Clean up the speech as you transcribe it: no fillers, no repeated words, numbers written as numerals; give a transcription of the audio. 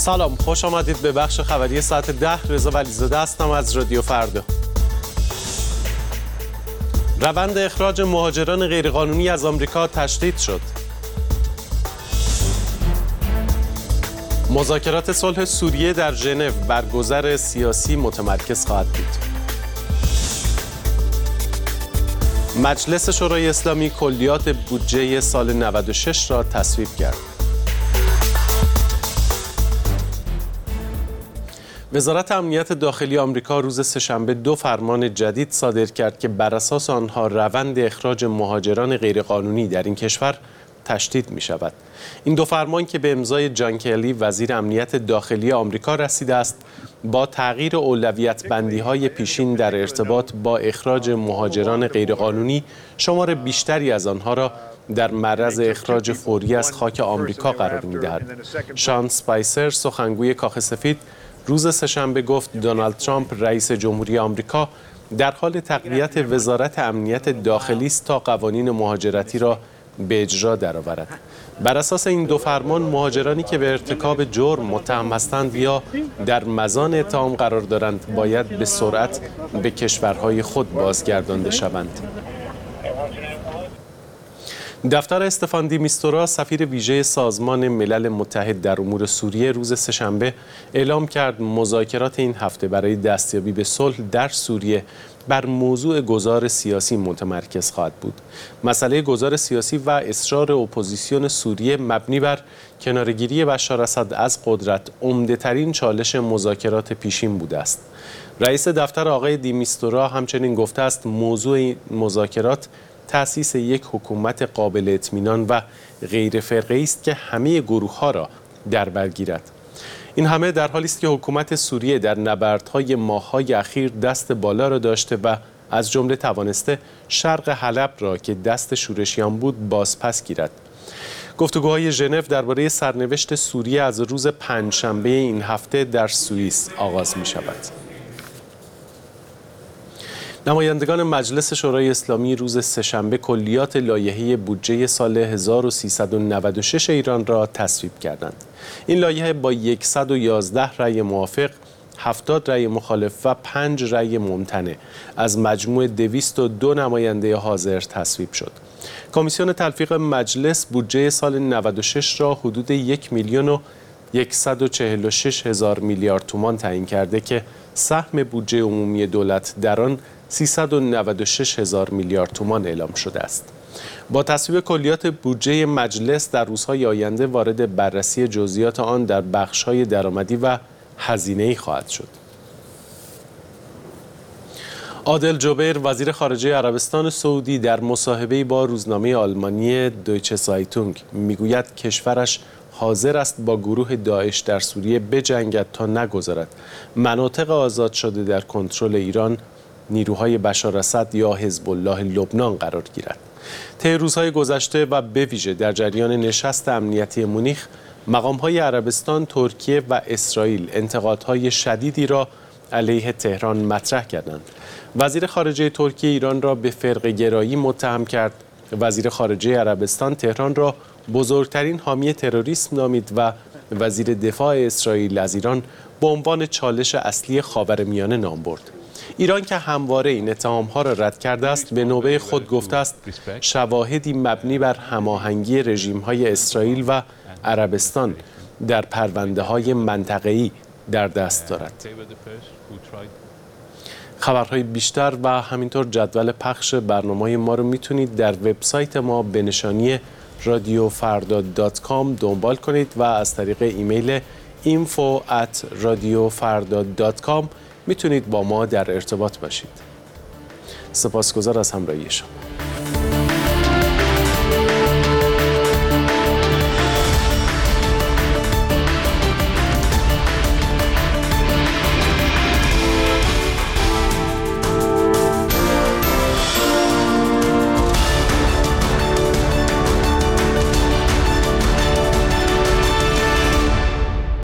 سلام، خوش آمدید به بخش خبری ساعت 10. رضا ولیزاده هستم از رادیو فردا. روند اخراج مهاجران غیرقانونی از آمریکا تشدید شد. مذاکرات صلح سوریه در ژنو بر گذر سیاسی متمرکز خواهد بود. مجلس شورای اسلامی کلیات بودجه سال 96 را تصویب کرد. وزارت امنیت داخلی آمریکا روز سه‌شنبه 2 فرمان جدید صادر کرد که بر اساس آنها روند اخراج مهاجران غیرقانونی در این کشور تشدید می شود. این 2 فرمان که به امضای جان کلی وزیر امنیت داخلی آمریکا رسیده است، با تغییر اولویت بندی های پیشین در ارتباط با اخراج مهاجران غیرقانونی، شمار بیشتری از آنها را در معرض اخراج فوری از خاک آمریکا قرار می دهد. شان اسپایسر، سخنگوی کاخ سفید، روز سه‌شنبه گفت دونالد ترامپ رئیس جمهوری آمریکا در حال تقویت وزارت امنیت داخلی است تا قوانین مهاجرتی را به اجرا درآورد. بر اساس این 2 فرمان، مهاجرانی که به ارتکاب جرم متهم هستند یا در مزان اتهام قرار دارند باید به سرعت به کشورهای خود بازگردانده شوند. دفتر استفان دی میستورا، سفیر ویژه سازمان ملل متحد در امور سوریه، روز سه‌شنبه اعلام کرد مذاکرات این هفته برای دستیابی به صلح در سوریه بر موضوع گذار سیاسی متمرکز خواهد بود. مسئله گذار سیاسی و اصرار اپوزیسیون سوریه مبنی بر کناره‌گیری بشار اسد از قدرت عمده‌ترین چالش مذاکرات پیشین بوده است. رئیس دفتر آقای دی میستورا همچنین گفته است موضوع مذاکرات تأسیس یک حکومت قابل اطمینان و غیر فرقه‌ای است که همه گروه‌ها را در بر گیرد. این همه در حالی است که حکومت سوریه در نبردهای ماه‌های اخیر دست بالا را داشته و از جمله توانسته شرق حلب را که دست شورشیان بود بازپس گیرد. گفتگوهای ژنو درباره سرنوشت سوریه از روز پنجشنبه این هفته در سوئیس آغاز می‌شود. نمایندگان مجلس شورای اسلامی روز سه‌شنبه کلیات لایحه بودجه سال 1396 ایران را تصویب کردند. این لایحه با 111 رأی موافق، 70 رأی مخالف و 5 رأی ممتنع از مجموع 202 نماینده حاضر تصویب شد. کمیسیون تلفیق مجلس بودجه سال 96 را حدود 1,146,000 میلیارد تومان تعیین کرده که سهم بودجه عمومی دولت در آن 396,000 میلیارد تومان اعلام شده است. با تصویب کلیات بودجه مجلس در روزهای آینده وارد بررسی جزئیات آن در بخش‌های درآمدی و هزینه‌ای خواهد شد. عادل جبیر، وزیر خارجه عربستان سعودی، در مصاحبه‌ای با روزنامه آلمانی دویچه زایتونگ میگوید کشورش حاضر است با گروه داعش در سوریه بجنگد تا نگذارد مناطق آزاد شده در کنترل ایران، نیروهای بشار اسد یا حزب الله لبنان قرار گیرد. طی روزهای گذشته و به ویژه در جریان نشست امنیتی مونیخ، مقام‌های عربستان، ترکیه و اسرائیل انتقادهای شدیدی را علیه تهران مطرح کردند. وزیر خارجه ترکیه ایران را به فرقه‌گرایی متهم کرد. وزیر خارجه عربستان تهران را بزرگترین حامی تروریسم نامید و وزیر دفاع اسرائیل از ایران به عنوان چالش اصلی خاورمیانه نام برد. ایران که همواره این اتهام‌ها را رد کرده است، به نوبه خود گفته است شواهدی مبنی بر هماهنگی رژیم‌های اسرائیل و عربستان در پرونده‌های منطقه‌ای در دست دارد. خبرهای بیشتر و همینطور جدول پخش برنامه‌های ما رو میتونید در وبسایت ما به نشانی radiofarda.com دنبال کنید و از طریق ایمیل info@radiofarda.com میتونید با ما در ارتباط باشید. سپاسگزار از همراهی شما.